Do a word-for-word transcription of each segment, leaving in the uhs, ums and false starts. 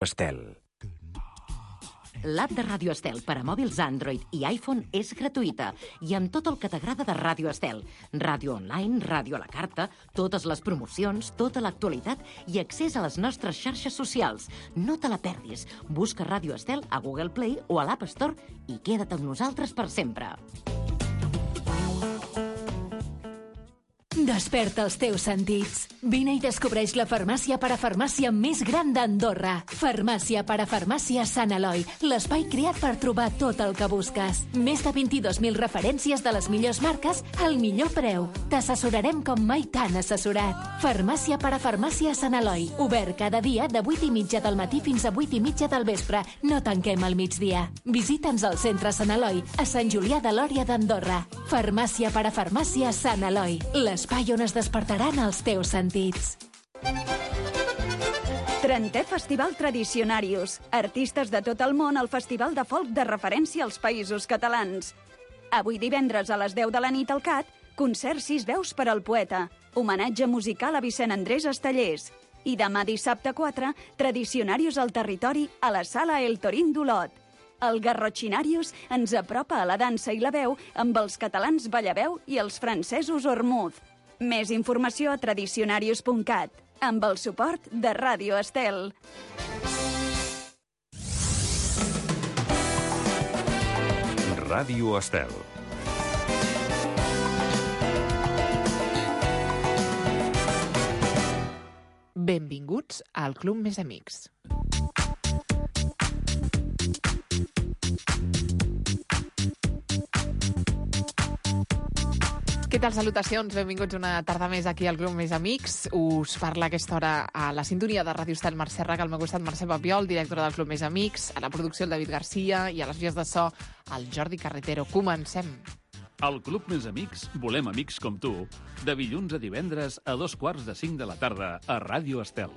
Estel. L'app de Ràdio Estel per a mòbils Android i iPhone és gratuïta i amb tot el que t'agrada de Ràdio Estel. Ràdio online, ràdio a la carta, totes les promocions, tota l'actualitat i accés a les nostres xarxes socials. No te la perdis. Busca Ràdio Estel a Google Play o a l'App Store i queda't amb nosaltres per sempre. Desperta els teus sentits. Vine i descobreix la farmàcia parafarmàcia més gran d'Andorra. Farmàcia parafarmàcia Sant Eloi, l'espai creat per trobar tot el que busques. Més de vint-i-dos mil referències de les millors marques al millor preu. T'assessorarem com mai t'han assessorat. Farmàcia parafarmàcia Sant Eloi, obert cada dia de vuit i mitja del matí fins a vuit i mitja del vespre. No tanquem al migdia. Visita'ns al centre Sant Eloi, a Sant Julià de Lòria d'Andorra. Farmàcia parafarmàcia Sant Eloi, l'espai on es despertaran els teus sentits. trentè Festival Tradicionarius. Artistes de tot el món al festival de folk de referència als Països Catalans. Avui divendres a les deu de la nit al C A T, concert Sis veus per al poeta. Homenatge musical a Vicent Andrés Estellers. I demà dissabte quatre, Tradicionarius al territori a la sala El Torín d'Olot. El Garrotxinarius ens apropa a la dansa i la veu amb els catalans Ballaveu i els francesos Ormuz. Més informació a tradicionarius punt cat, amb el suport de Ràdio Estel. Ràdio Estel. Benvinguts al Club Més Amics. Què tal, salutacions? Benvinguts una tarda més aquí al Club Més Amics. Us parla a aquesta hora a la sintonia de Ràdio Estel Mercè Raga, al meu costat Mercè Papiol, directora del Club Més Amics, a la producció el David Garcia i a les vies de so el Jordi Carretero. Comencem. Al Club Més Amics volem amics com tu, de dilluns a divendres a dos quarts de cinc de la tarda a Ràdio Estel.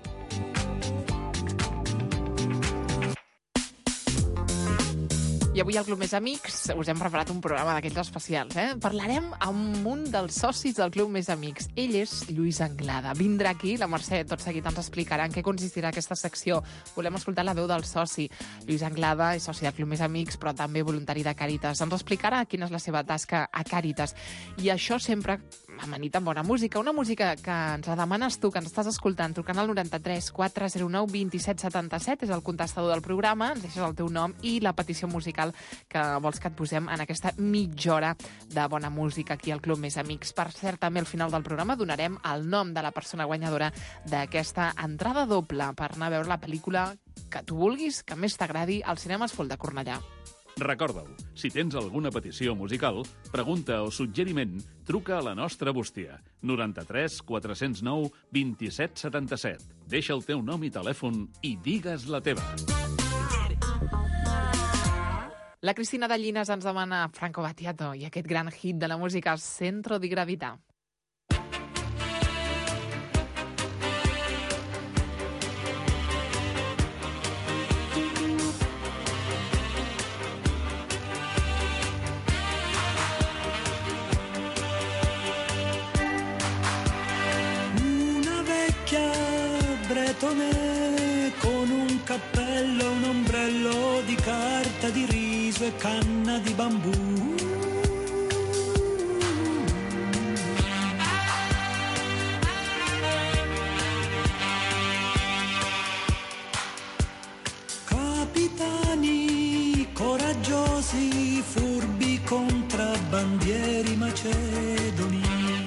I avui al Club Més Amics us hem preparat un programa d'aquells especials. Eh? Parlarem amb un dels socis del Club Més Amics. Ell és Lluís Anglada. Vindrà aquí, la Mercè tot seguit ens explicarà en què consistirà aquesta secció. Volem escoltar la veu del soci. Lluís Anglada és soci del Club Més Amics, però també voluntari de Càritas. Ens explicarà quina és la seva tasca a Càritas. I això sempre amanit amb bona música. Una música que ens la demanes tu, que ens estàs escoltant, trucant al noranta-tres quatre zero nou vint set setanta-set, és el contestador del programa, ens deixes el teu nom i la petició musical que vols que et posem en aquesta mitja hora de bona música aquí al Club Més Amics. Per cert, també al final del programa donarem el nom de la persona guanyadora d'aquesta entrada doble per anar a veure la pel·lícula que tu vulguis, que més t'agradi, al cinema Esfol de Cornellà. Recorda-ho, si tens alguna petició musical, pregunta o suggeriment, truca a la nostra bústia, noranta-tres quatre zero nou vint set setanta-set. Deixa el teu nom i telèfon i digues la teva. La Cristina de Llines ens demana Franco Battiato i aquest gran hit de la música Centro di Gravità. Una vecchia bretone con un cappello, un ombrello di carta di riso e canna di bambù. Capitani coraggiosi, furbi contrabbandieri macedoni.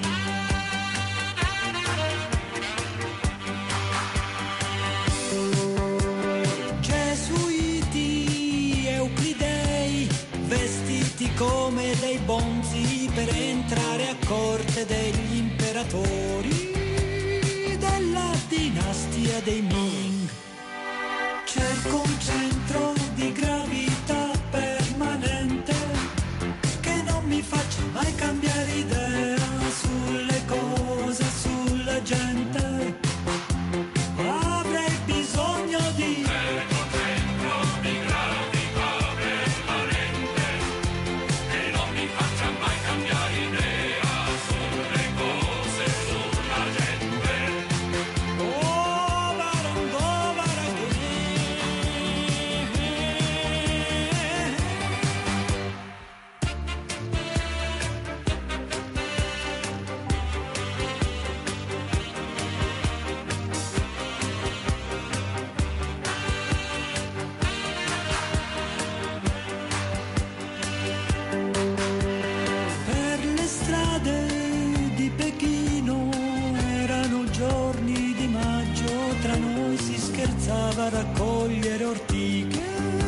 Vestiti come dei bonzi per entrare a corte degli imperatori della dinastia dei Ming. Cerco un centro di gravità permanente che non mi faccia mai cambiare idea sulle cose, sulla gente. Avrei bisogno di raccogliere ortiche.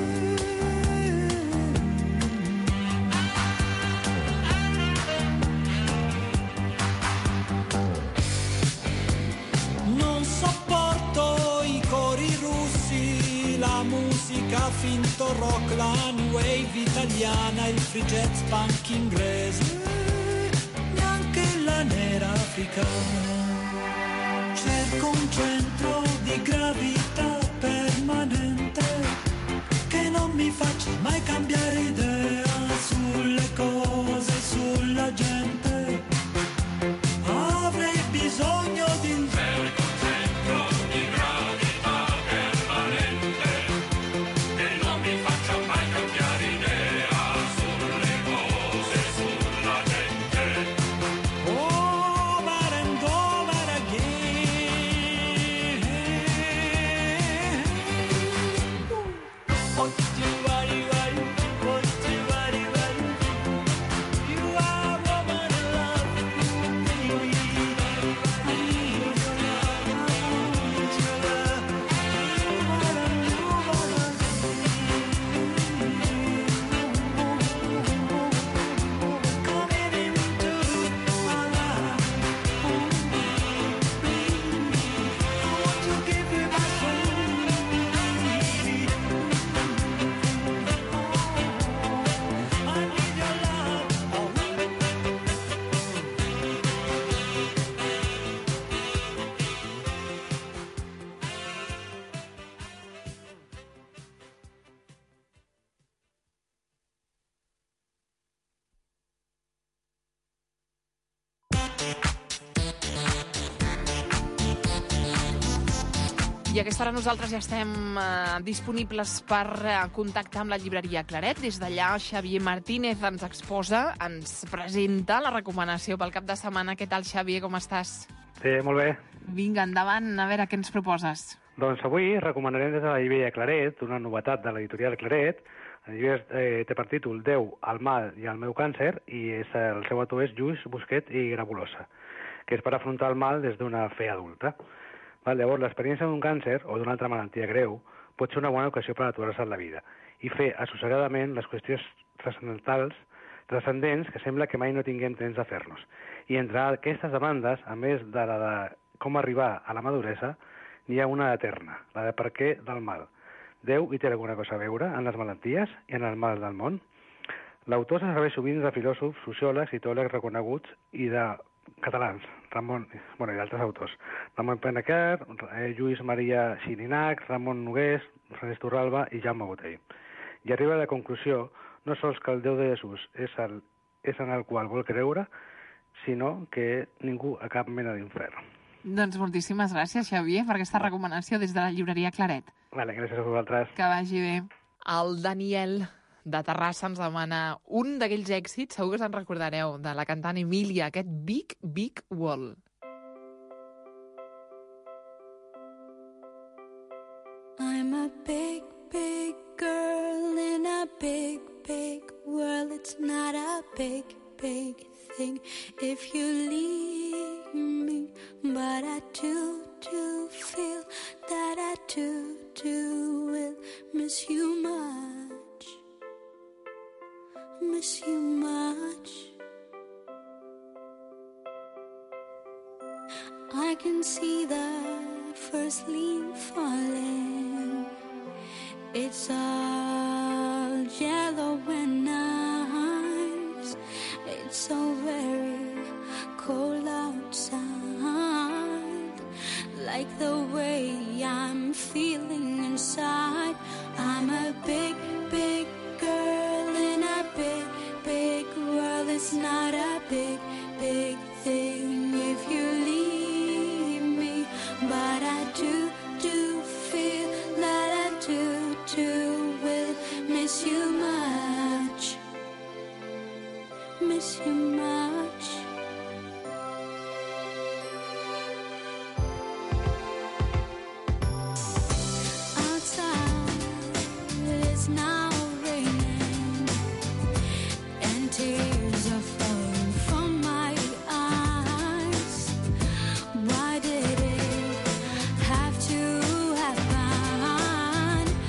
Non sopporto i cori russi, la musica finto rock, la new wave italiana, il free jazz punk inglese, neanche la nera africana. Cerco un centro di gravità permanente che non mi faccia mai cambiare idea sulle cose, sulla gente. Avrei bisogno di un cerco centro di gravità permanente che non mi faccia mai cambiare idea sulle cose, sulla gente. Over and over again. What you worry, worry, what you worry, worry. You are a woman in love with you, baby. I need your love, I need your love. You wanna move on coming into my life. I want to give you my soul. I need your love. I a aquesta hora nosaltres ja estem eh, disponibles per eh, contactar amb la llibreria Claret. Des d'allà, Xavier Martínez ens exposa, ens presenta la recomanació pel cap de setmana. Què tal, Xavier? Com estàs? Sí, molt bé. Vinga, endavant, a veure què ens proposes. Doncs avui recomanarem des de la llibreria Claret una novetat de l'editorial Claret. El llibre eh, té per títol Déu, el mal i el meu càncer, i és, el seu autor és Lluís Busquet i Grabulosa, que és per afrontar el mal des d'una fe adulta. Val, llavors, l'experiència d'un càncer o d'una altra malaltia greu pot ser una bona ocasió per aturar-se en la vida i fer assossegadament les qüestions transcendentals, transcendents que sembla que mai no tinguem temps de fer-nos. I entre aquestes demandes, a més de la de com arribar a la maduresa, n'hi ha una eterna, la de per què del mal. Déu hi té alguna cosa a veure en les malalties i en el mal del món? L'autor se serveix sovint de filòsofs, sociòlegs i teòlegs reconeguts i de catalans, Ramon, bueno, i d'altres autors, Ramon Penequer, eh, Lluís Maria Xirinac, Ramon Nogués, Francesc Torralba i Jaume Botell. I arriba a la conclusió no sols que el Déu de Jesús és, el, és en el qual vol creure, sinó que ningú a cap mena d'infern. Doncs moltíssimes gràcies, Xavier, per aquesta recomanació des de la llibreria Claret. Vale, gràcies a vosaltres. Que vagi bé. El Daniel de Terrassa ens demana un d'aquells èxits, segur que se'n recordareu, de la cantant Emília, aquest Big, Big Wall. I'm a big, big girl in a big, big world. It's not a big, big thing if you leave me, but I do, do feel that I do, do will miss you much, miss you much. I can see the first leaf falling. It's all yellow and nice. It's so very cold outside, like the way I'm feeling inside. I'm a big, big girl in a big, big world. It's not a big, big thing if you leave me, but I do, do feel that I do, do will miss you much, miss you much. Outside it's now raining and tears are falling from my eyes. Why did it have to happen?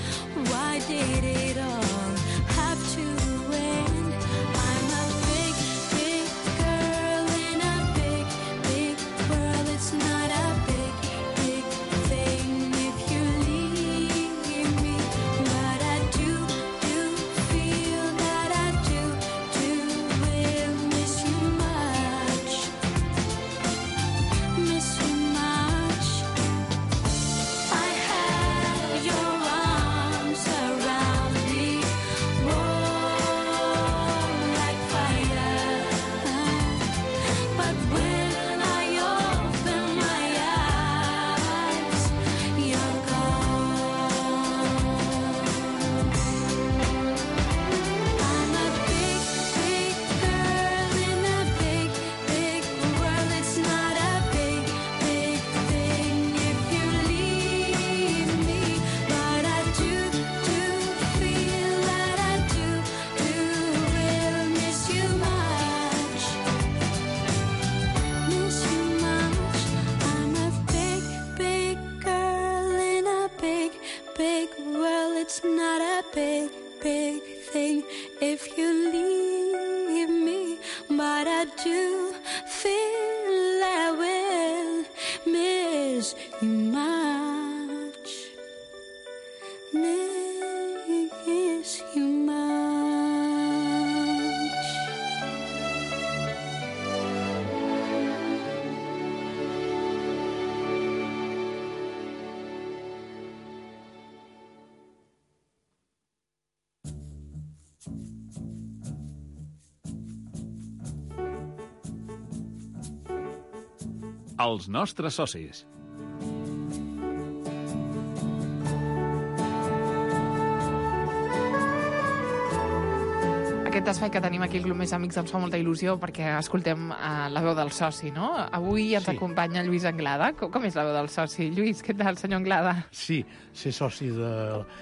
it's not a big, big thing if you leave me, but I do feel I will miss you much, miss you much. Els nostres socis. Aquest espai que tenim aquí al Club Més Amics ens fa molta il·lusió perquè escoltem uh, la veu del soci, no? Avui ens Sí. acompanya Lluís Anglada. Com, com és la veu del soci? Lluís, què tal, senyor Anglada? Sí, ser soci de,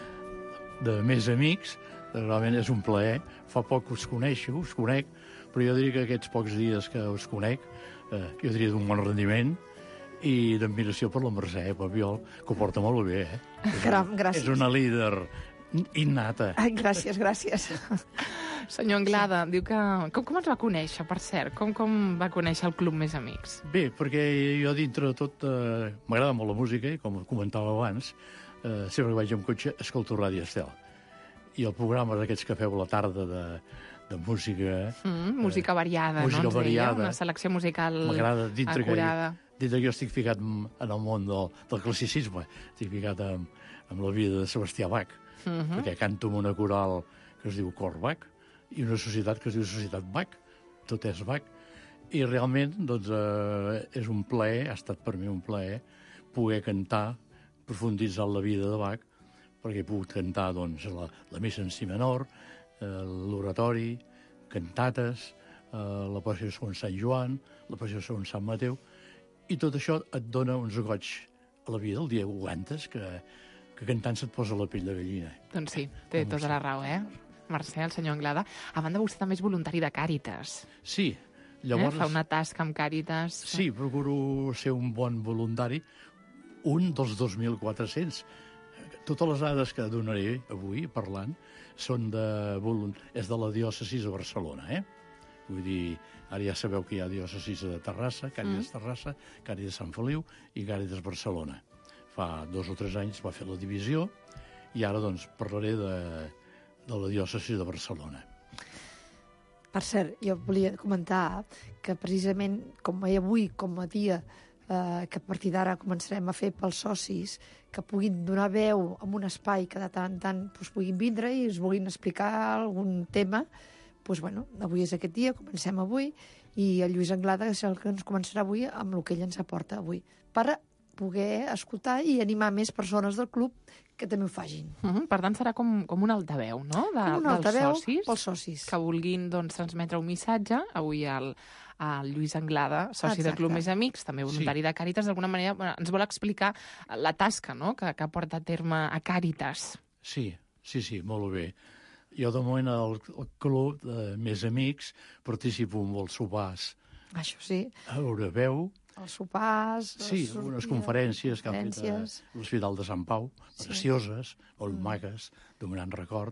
de Més Amics realment és un plaer. Fa poc que us coneixo, us conec, però jo diria que aquests pocs dies que us conec, eh, jo diria d'un bon rendiment i d'admiració per la Mercè Papiol, que ho porta molt bé, eh? Caram, gràcies. És una líder innata. Ai, gràcies, gràcies. Senyor Anglada, diu que... Com, com ens va conèixer, per cert? Com, com va conèixer el Club Més Amics? Bé, perquè jo dintre de tot eh, m'agrada molt la música i com comentava abans, eh, sempre que vaig amb cotxe escolto Ràdio Estel. I el programa d'aquests que feu a la tarda de, de música... Mm, música variada, música no? Ens variada. deia, una selecció musical M'agrada dintre que, acurada. dintre que jo estic ficat en, en el món del, del classicisme, estic ficat en, en la vida de Sebastià Bach, Uh -huh. perquè canto en una coral que es diu Cor Bach i una societat que es diu Societat Bach, tot és Bach, i realment doncs, eh, és un plaer, ha estat per mi un plaer, poder cantar, profunditzar en la vida de Bach, perquè he pogut cantar doncs, la, la missa en si menor, eh, l'oratori, cantates, eh, la passió segons Sant Joan, la passió segons Sant Mateu, i tot això et dona uns goig a la vida, el dia que ho cantes, que, que cantant se't posa la pell de gallina. Doncs sí, té Com tota la raó, eh? Mercè, el senyor Anglada. A banda, vostè també és voluntari de Càritas. Sí, Llavors... llavors... Eh? Fa una tasca amb Càritas. Sí, procuro ser un bon voluntari, un dels dos mil quatre-cents. Totes les dades que donaré avui parlant són de, és de la diòcesi de Barcelona, eh? Vull dir, ara ja sabeu que hi ha diòcesis de Terrassa, Càritas mm. Terrassa, Càritas Sant Feliu i Càritas Barcelona. Fa dos o tres anys va fer la divisió i ara doncs parlaré de, de la diòcesi de Barcelona. Per cert, jo volia comentar que precisament, com veia avui, com a dia, eh, que a partir d'ara començarem a fer pels socis, que puguin donar veu en un espai que de tant en tant doncs, puguin vindre i es vulguin explicar algun tema, doncs, bueno, avui és aquest dia, comencem avui, i el Lluís Anglada és el que ens començarà avui amb el que ell ens aporta avui, per poder escoltar i animar més persones del club que també ho facin. Uh -huh. Per tant, serà com, com un altaveu, no?, de, Un altaveu dels socis, pels socis. que vulguin doncs, transmetre un missatge. Avui el, el Lluís Anglada, soci del Club Més Amics, també voluntari sí. de Càritas, d'alguna manera bueno, ens vol explicar la tasca, no?, que, que porta a terme a Càritas. Sí, sí, sí, molt bé. Jo, de moment, al, al club de Més Amics participo en molts sopars. Això sí. A Eureveu. Els sopars... Sí, les algunes sortides, conferències que han fet a conferències. l'Hospital de Sant Pau, precioses, molt Mm. maques, d'un gran record.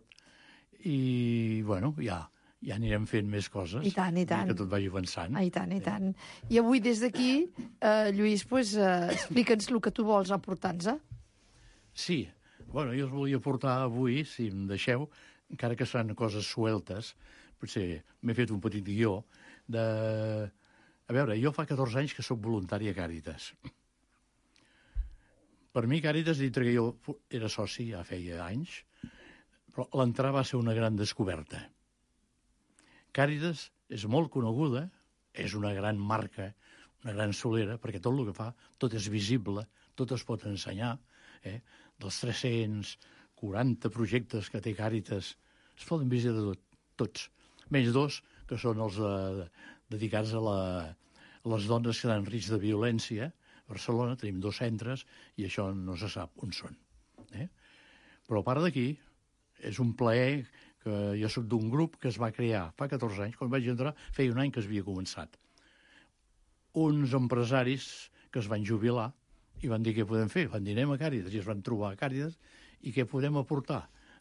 I, bueno, ja, ja anirem fent més coses. I tant, i tant. Que tot vagi avançant. Ah, I tant, i tant. I avui, des d'aquí, eh, Lluís, pues, eh, explica'ns el que tu vols aportar-nos. Sí, bueno, jo us volia portar avui, si em deixeu, encara que seran coses sueltes, potser m'he fet un petit guió de... A veure, jo fa catorze anys que sóc voluntari a Càritas. Per mi, Càritas, dintre que jo era soci, ja feia anys, però l'entrar va ser una gran descoberta. Càritas és molt coneguda, és una gran marca, una gran solera, perquè tot el que fa, tot és visible, tot es pot ensenyar, eh? Dels tres-cents quaranta projectes que té Càritas, es poden visitar tot, tots, menys dos, que són els de, dedicats a, la, a les dones que estan en risc de violència. A Barcelona tenim dos centres i això no se sap on són. Eh? Però a part d'aquí, és un plaer que jo soc d'un grup que es va crear fa catorze anys, quan vaig entrar feia un any que es havia començat. Uns empresaris que es van jubilar i van dir què podem fer, van dir anem a Càritas i es van trobar a Càritas i què podem aportar?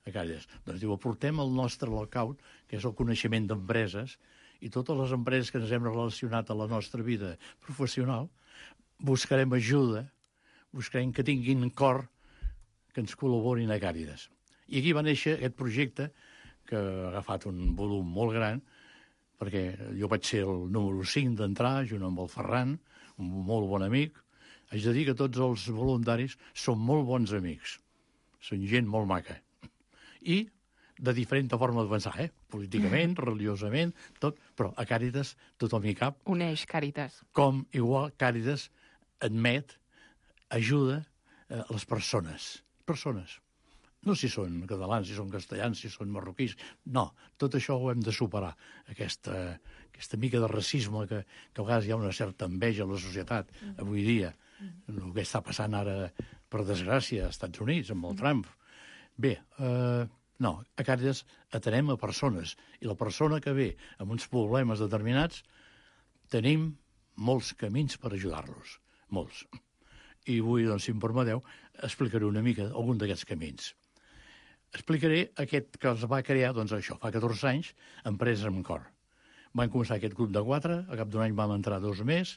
a Càritas? Doncs diu, aportem el nostre lockout, que és el coneixement d'empreses, i totes les empreses que ens hem relacionat a la nostra vida professional, buscarem ajuda, buscarem que tinguin cor que ens col·laborin a Càritas. I aquí va néixer aquest projecte, que ha agafat un volum molt gran, perquè jo vaig ser el número cinc d'entrar, junt amb el Ferran, un molt bon amic. Haig de dir que tots els voluntaris són molt bons amics. Són gent molt maca. I de diferent forma de pensar, eh? Políticament, religiosament, tot, però a Càritas tothom hi cap. Uneix Càritas. Com igual Càritas admet, ajuda a les persones. Persones. No si són catalans, si són castellans, si són marroquís. No, tot això ho hem de superar. Aquesta, aquesta mica de racisme que, que a vegades hi ha una certa enveja a la societat avui dia. El que està passant ara, per desgràcia, als Estats Units, amb el Trump. Bé, eh, no, a Càritas atenem a persones. I la persona que ve amb uns problemes determinats, tenim molts camins per ajudar-los. Molts. I avui, doncs, si em permeteu, explicaré una mica algun d'aquests camins. Explicaré aquest que es va crear, doncs això, fa catorze anys, Empreses amb Cor. Van començar aquest grup de quatre, a cap d'un any vam entrar dos més,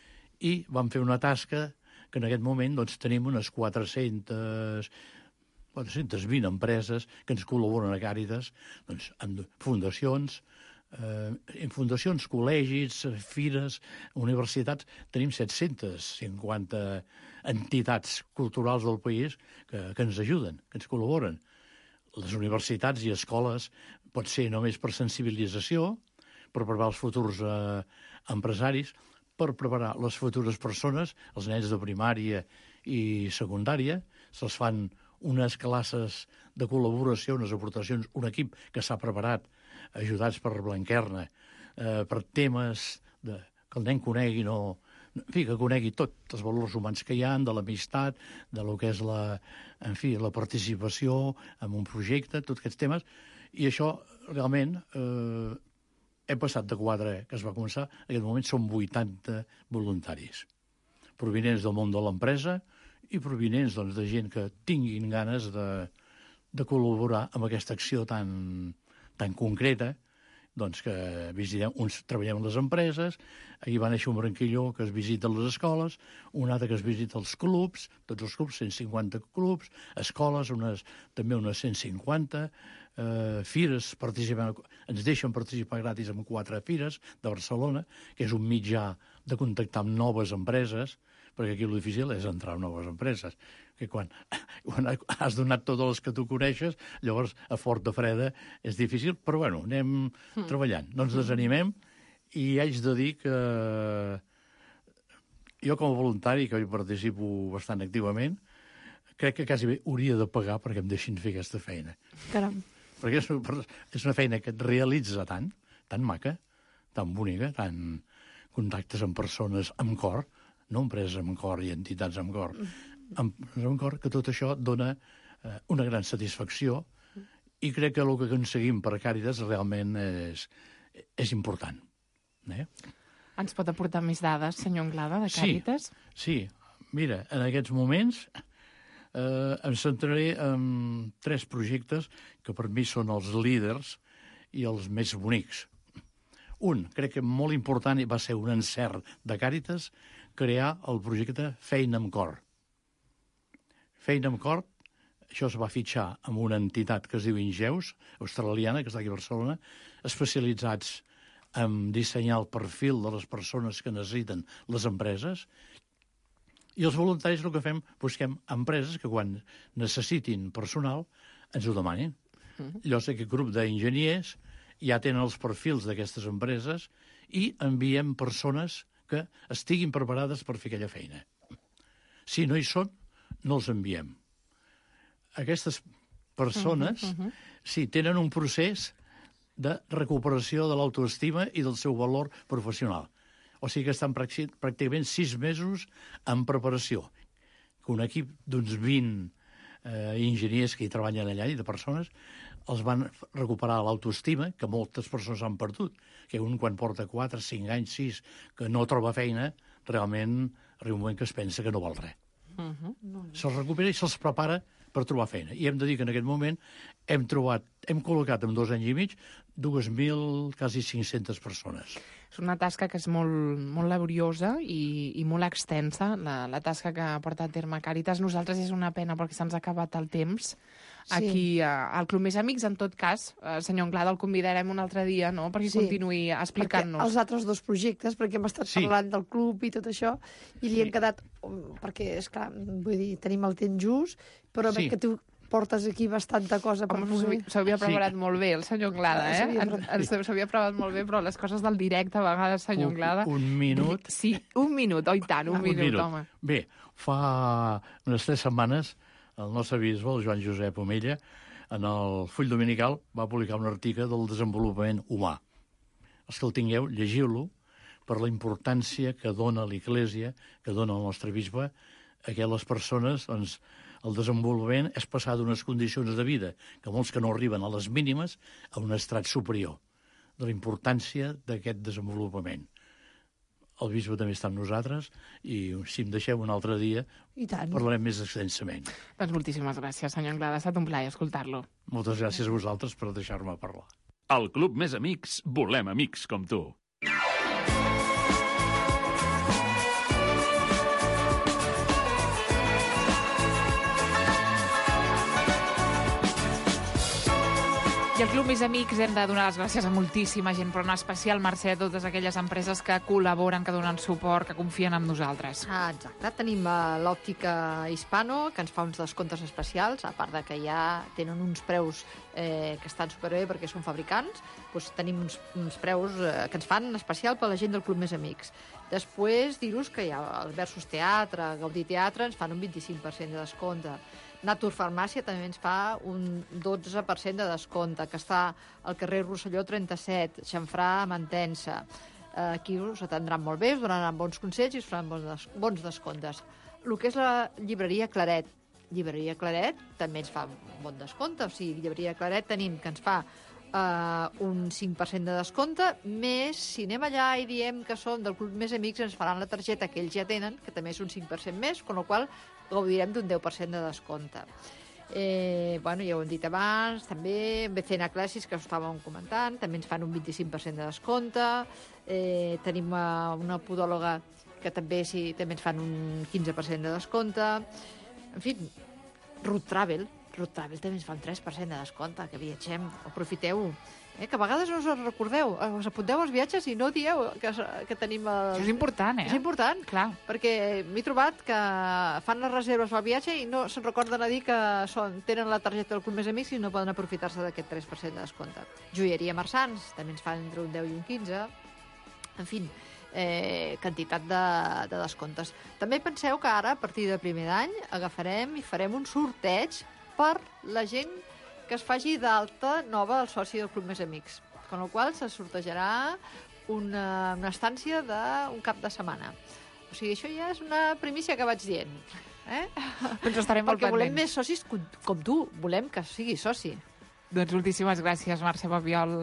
i vam fer una tasca que en aquest moment doncs, tenim unes quatre-centes, quatre-centes vint empreses que ens col·laboren a Càritas, doncs, amb fundacions, eh, en fundacions, col·legis, fires, universitats. Tenim set-centes cinquanta entitats culturals del país que, que ens ajuden, que ens col·laboren. Les universitats i escoles pot ser només per sensibilització, per preparar els futurs eh, empresaris, per preparar les futures persones, els nens de primària i secundària. Se'ls fan unes classes de col·laboració, unes aportacions, un equip que s'ha preparat, ajudats per Blanquerna, eh, per temes de, que el nen conegui, no, en fi, que conegui tots els valors humans que hi ha, de l'amistat, de lo que és la, en fi, la participació en un projecte, tots aquests temes. I això, realment, eh, hem passat de quatre que es va començar, en aquest moment són vuitanta voluntaris, provinents del món de l'empresa i provinents doncs, de gent que tinguin ganes de, de col·laborar amb aquesta acció tan, tan concreta, doncs que visitem, uns treballem a les empreses, ahir va néixer un branquilló que es visita a les escoles, un altre que es visita als clubs, tots els clubs, cent cinquanta clubs, escoles, unes, també unes cent cinquanta, eh, fires, participem, ens deixen participar gratis en quatre fires de Barcelona, que és un mitjà de contactar amb noves empreses, perquè aquí el difícil és entrar en noves empreses, que quan, quan has donat totes les que tu coneixes, llavors a fort de freda és difícil, però bueno, anem mm. treballant, no ens desanimem, i haig de dir que jo com a voluntari, que hi participo bastant activament, crec que quasi bé hauria de pagar perquè em deixin fer aquesta feina. Caram. Perquè és una, és una feina que et realitza tant, tan maca, tan bonica, tan contactes amb persones amb cor, no empreses amb cor i entitats amb cor, amb, amb cor, que tot això dona eh, una gran satisfacció, i crec que el que aconseguim per Càritas realment és, és important. Eh? Ens pot aportar més dades, senyor Anglada, de Càritas? Sí, sí. Mira, en aquests moments eh, em centraré en tres projectes que per mi són els líders i els més bonics. Un, crec que molt important, i va ser un encert de Càritas, crear el projecte Feina amb Cor. Feina amb Cor, això es va fitxar amb una entitat que es diu Ingeus, australiana, que està aquí a Barcelona, especialitzats en dissenyar el perfil de les persones que necessiten les empreses, i els voluntaris el que fem, busquem empreses que quan necessitin personal ens ho demanin. Mm-hmm. Llavors aquest grup d'enginyers ja tenen els perfils d'aquestes empreses i enviem persones que estiguin preparades per fer aquella feina. Si no hi són, no els enviem. Aquestes persones, uh-huh, uh-huh. sí, tenen un procés de recuperació de l'autoestima i del seu valor professional. O sigui que estan pràcticament sis mesos en preparació. Que un equip d'uns vint eh, enginyers que hi treballen allà i de persones els van recuperar l'autoestima, que moltes persones han perdut, que un quan porta quatre, cinc anys, sis, que no troba feina, realment arriba un moment que es pensa que no val res. Uh-huh. Se'ls recupera i se'ls prepara per trobar feina. I hem de dir que en aquest moment hem trobat, hem col·locat en dos anys i mig dues mil, quasi cinc-centes persones. És una tasca que és molt, molt laboriosa i, i molt extensa, la, la tasca que porta a terme Càritas. Nosaltres és una pena perquè se'ns ha acabat el temps. Sí. Aquí, eh, al Club Més Amics, en tot cas, eh, senyor Anglada, el convidarem un altre dia, no?, perquè Sí, continuï explicant-nos. Perquè els altres dos projectes, perquè hem estat Sí. parlant del club i tot això, i li Sí. hem quedat... Perquè, és clar, vull dir, tenim el temps just, però Sí. veig que tu portes aquí bastanta cosa per Home, poder... s'ho- s'havia preparat Sí. molt bé, el senyor Anglada, eh? S'havia En- preparat. en- S'havia preparat molt bé, però les coses del directe, a vegades, senyor Un- Anglada... un minut. Sí, un minut, oi tant, un, Un minut, minut. home. Bé, fa unes tres setmanes el nostre bisbe, el Joan Josep Omella, en el Full Dominical va publicar un article del desenvolupament humà. Els que el tingueu, llegiu-lo per la importància que dona l'Església, que dona el nostre bisbe, a que les persones, doncs, el desenvolupament és passar d'unes condicions de vida, que molts que no arriben a les mínimes, a un estrat superior, de la importància d'aquest desenvolupament. El bisbe també està amb nosaltres i, si em deixeu un altre dia, I tant. parlarem més extensament. Doncs moltíssimes gràcies, senyor Anglada. Ha estat un plaer escoltar-lo. Moltes gràcies a vosaltres per deixar-me parlar. Al Club Més Amics volem amics com tu. I al Club Més Amics hem de donar les gràcies a moltíssima gent, però en especial, Mercè, a totes aquelles empreses que col·laboren, que donen suport, que confien en nosaltres. Ah, exacte. Tenim uh, l'òptica Hispano, que ens fa uns descomptes especials, a part de que ja tenen uns preus eh, que estan superbé perquè són fabricants, doncs tenim uns, uns preus eh, que ens fan especial per la gent del Club Més Amics. Després, dir-vos que hi ha el Versus Teatre, Gaudí Teatre, ens fan un vint-i-cinc per cent de descompte. Natur Farmàcia també ens fa un dotze per cent de descompte, que està al carrer Rosselló trenta-set, Xamfrà, Mantensa. Eh, aquí us atendran molt bé, us donaran bons consells i us faran bons, des bons descomptes. El que és la llibreria Claret. Llibreria Claret també ens fa un bon descompte, o sigui, llibreria Claret tenim que ens fa eh, un cinc per cent de descompte, més si anem allà i diem que som del Club Més Amics, ens faran la targeta que ells ja tenen, que també és un cinc per cent més, amb la qual gaudirem d'un deu per cent de descompte. Eh, bueno, ja ho hem dit abans, també B C N Classes, que us estàvem comentant, també ens fan un vint-i-cinc per cent de descompte. Eh, tenim uh, una podòloga que també, sí, també ens fan un quinze per cent de descompte. En fi, Root Travel, Root Travel també ens fa un tres per cent de descompte, que viatgem, aprofiteu. Eh, que a vegades no us en recordeu, us apunteu als viatges i no dieu que, que tenim... El... Això és important, eh? És important, clar, perquè m'he trobat que fan les reserves al viatge i no se'n recorden a dir que són, tenen la targeta del Club Més Amics i no poden aprofitar-se d'aquest tres per cent de descompte. Joieria Marsans, també ens fan entre un deu i un quinze. En fi, eh, quantitat de, de descomptes. També penseu que ara, a partir de primer d'any, agafarem i farem un sorteig per la gent que es faci d'alta nova al soci del Club Més Amics, con la qual se sortejarà una, una estància d'un cap de setmana. O sigui, això ja és una primícia que vaig dient. Eh? Doncs estarem molt Perquè volem pendents. més socis com, com tu, volem que siguis soci. Doncs moltíssimes gràcies, Mercè Papiol.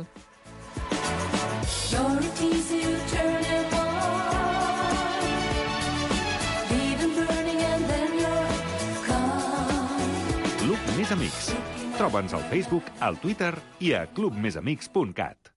You're easy to turn him on. Leave him burning and then you're gone. Club Més Amics. Troba'ns al Facebook, al Twitter i a club més amics punt cat.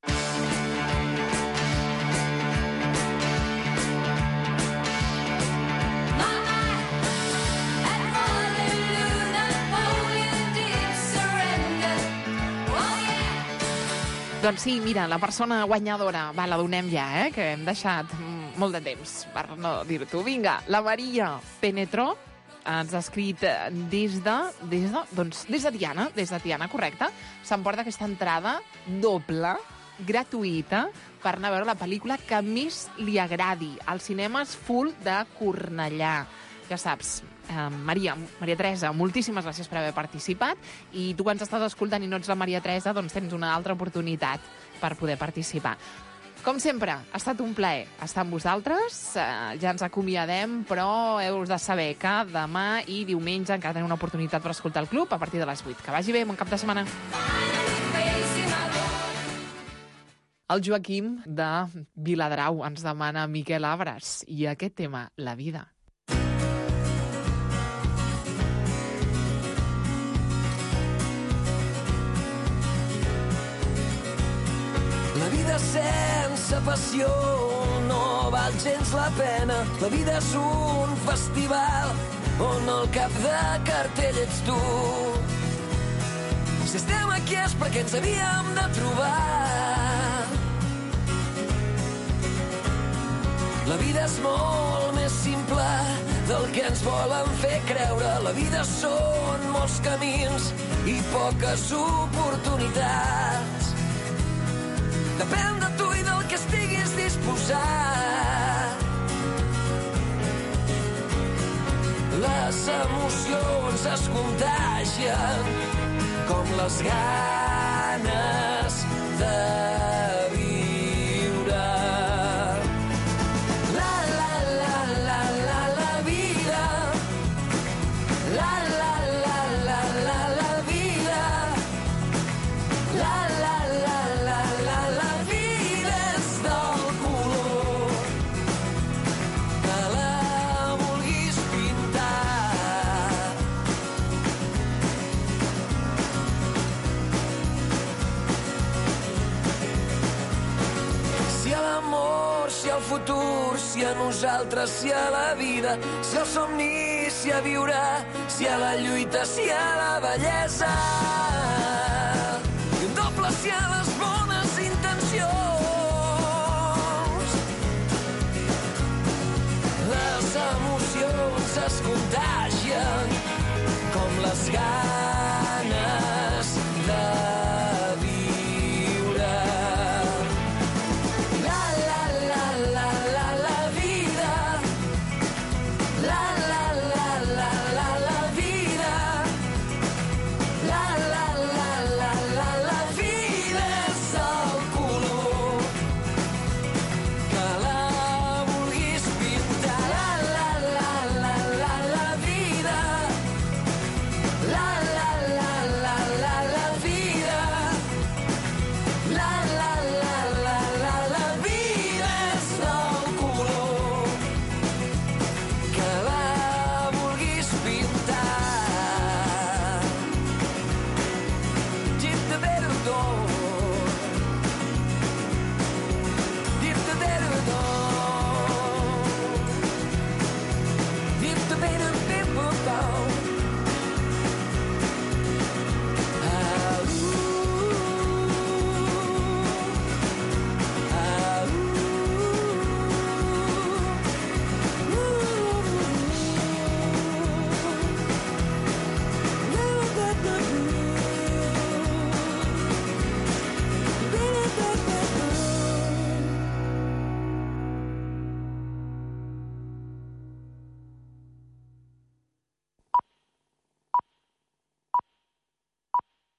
Doncs sí, mira, la persona guanyadora, va, la donem ja, eh, que hem deixat mm, molt de temps per no dir-t'ho. Vinga, la Maria Penetró ens ha escrit eh, des de, des de, doncs, des de Tiana, des de Tiana, correcte. S'emporta aquesta entrada doble, gratuïta, per anar a veure la pel·lícula que més li agradi, als cinemes Full de Cornellà. Ja saps, eh, Maria, Maria Teresa, moltíssimes gràcies per haver participat, i tu que ens estàs escoltant i no ets la Maria Teresa, doncs tens una altra oportunitat per poder participar. Com sempre, ha estat un plaer estar amb vosaltres, eh, ja ens acomiadem, però heu de saber que demà i diumenge encara teniu una oportunitat per escoltar el club a partir de les vuit. Que vagi bé, bon cap de setmana. El Joaquim de Viladrau ens demana Miquel Abres i aquest tema, la vida. sense passió no val gens la pena. La vida és un festival on el cap de cartell ets tu. Si estem aquí és perquè ens havíem de trobar. La vida és molt més simple del que ens volen fer creure. La vida són molts camins i poques oportunitats. Depèn de tu i del que estiguis disposat. Les emocions es contagien com les ganes de viure. La, la, la, la, la, la vida. La, la, la, la, la, la vida. La, la, la, la, la, la vida és del color que la vulguis pintar. Si a l'amor, si al futur, si a nosaltres, si a la vida, si al somni, si a viure, si a la lluita, si a la bellesa.